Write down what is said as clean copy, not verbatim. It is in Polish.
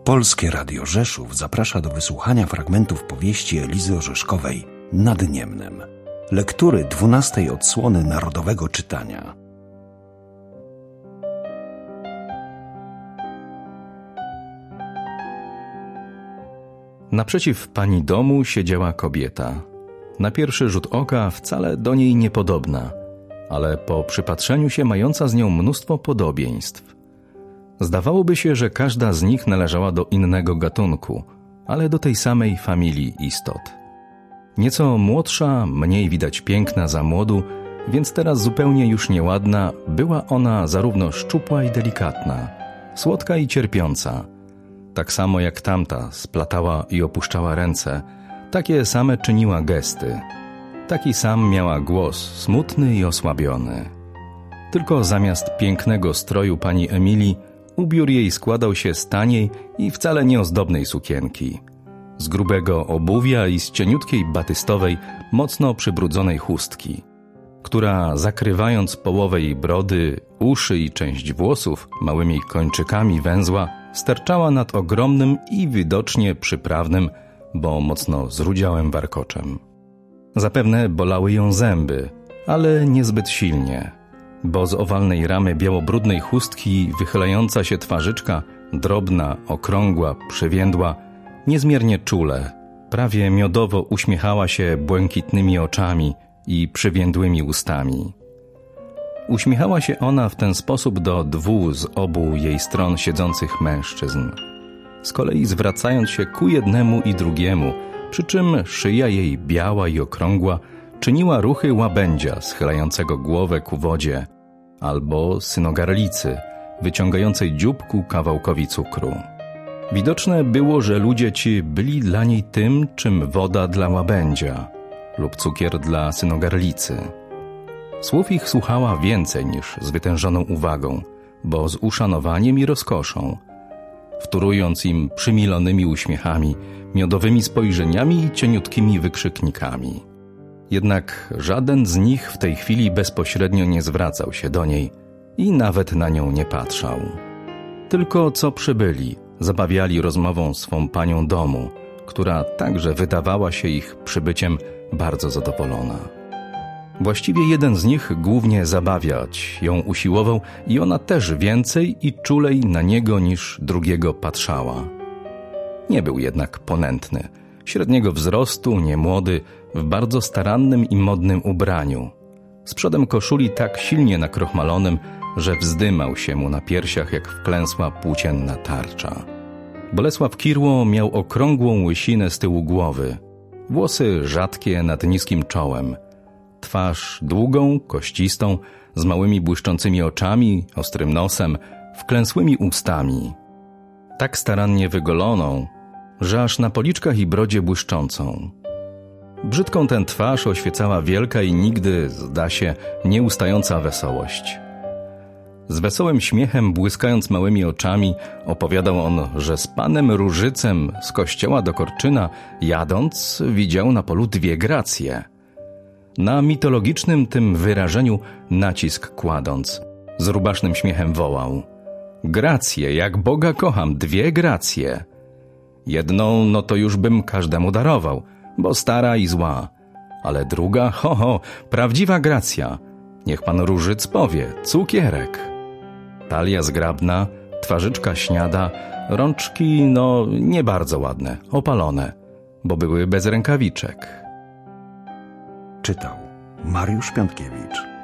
Polskie Radio Rzeszów zaprasza do wysłuchania fragmentów powieści Elizy Orzeszkowej Nad Niemnem. Lektury 12. odsłony Narodowego Czytania. Naprzeciw pani domu siedziała kobieta. Na pierwszy rzut oka wcale do niej niepodobna, ale po przypatrzeniu się mająca z nią mnóstwo podobieństw. Zdawałoby się, że każda z nich należała do innego gatunku, ale do tej samej familii istot. Nieco młodsza, mniej widać piękna za młodu, więc teraz zupełnie już nieładna, była ona zarówno szczupła i delikatna, słodka i cierpiąca. Tak samo jak tamta splatała i opuszczała ręce, takie same czyniła gesty. Taki sam miała głos, smutny i osłabiony. Tylko zamiast pięknego stroju pani Emilii, ubiór jej składał się z taniej i wcale nieozdobnej sukienki. Z grubego obuwia i z cieniutkiej batystowej, mocno przybrudzonej chustki, która zakrywając połowę jej brody, uszy i część włosów małymi kończykami węzła, sterczała nad ogromnym i widocznie przyprawnym, bo mocno zrudziałym warkoczem. Zapewne bolały ją zęby, ale niezbyt silnie, bo z owalnej ramy białobrudnej chustki wychylająca się twarzyczka, drobna, okrągła, przewiędła, niezmiernie czule, prawie miodowo uśmiechała się błękitnymi oczami i przywiędłymi ustami. Uśmiechała się ona w ten sposób do dwóch z obu jej stron siedzących mężczyzn, z kolei zwracając się ku jednemu i drugiemu, przy czym szyja jej biała i okrągła czyniła ruchy łabędzia schylającego głowę ku wodzie albo synogarlicy wyciągającej dzióbku kawałkowi cukru. Widoczne było, że ludzie ci byli dla niej tym, czym woda dla łabędzia lub cukier dla synogarlicy. Słów ich słuchała więcej niż z wytężoną uwagą, bo z uszanowaniem i rozkoszą, wtórując im przymilonymi uśmiechami, miodowymi spojrzeniami i cieniutkimi wykrzyknikami. Jednak żaden z nich w tej chwili bezpośrednio nie zwracał się do niej i nawet na nią nie patrzał. Tylko co przybyli, zabawiali rozmową swą panią domu, która także wydawała się ich przybyciem bardzo zadowolona. Właściwie jeden z nich głównie zabawiać ją usiłował i ona też więcej i czulej na niego niż drugiego patrzała. Nie był jednak ponętny, średniego wzrostu, niemłody, w bardzo starannym i modnym ubraniu, z przodem koszuli tak silnie nakrochmalonym, że wzdymał się mu na piersiach jak wklęsła płócienna tarcza. Bolesław Kirło miał okrągłą łysinę z tyłu głowy, włosy rzadkie nad niskim czołem, twarz długą, kościstą, z małymi błyszczącymi oczami, ostrym nosem, wklęsłymi ustami. Tak starannie wygoloną, że aż na policzkach i brodzie błyszczącą. Brzydką tę twarz oświecała wielka i nigdy, zda się, nieustająca wesołość. Z wesołym śmiechem, błyskając małymi oczami, opowiadał on, że z panem Różycem z kościoła do Korczyna jadąc widział na polu dwie gracje. Na mitologicznym tym wyrażeniu nacisk kładąc, z rubasznym śmiechem wołał: gracje, jak Boga kocham, dwie gracje. Jedną, no to już bym każdemu darował, bo stara i zła, ale druga, prawdziwa gracja. Niech pan Różyc powie, cukierek. Talia zgrabna, twarzyczka śniada, rączki, nie bardzo ładne, opalone, bo były bez rękawiczek. Czytał Mariusz Piątkiewicz.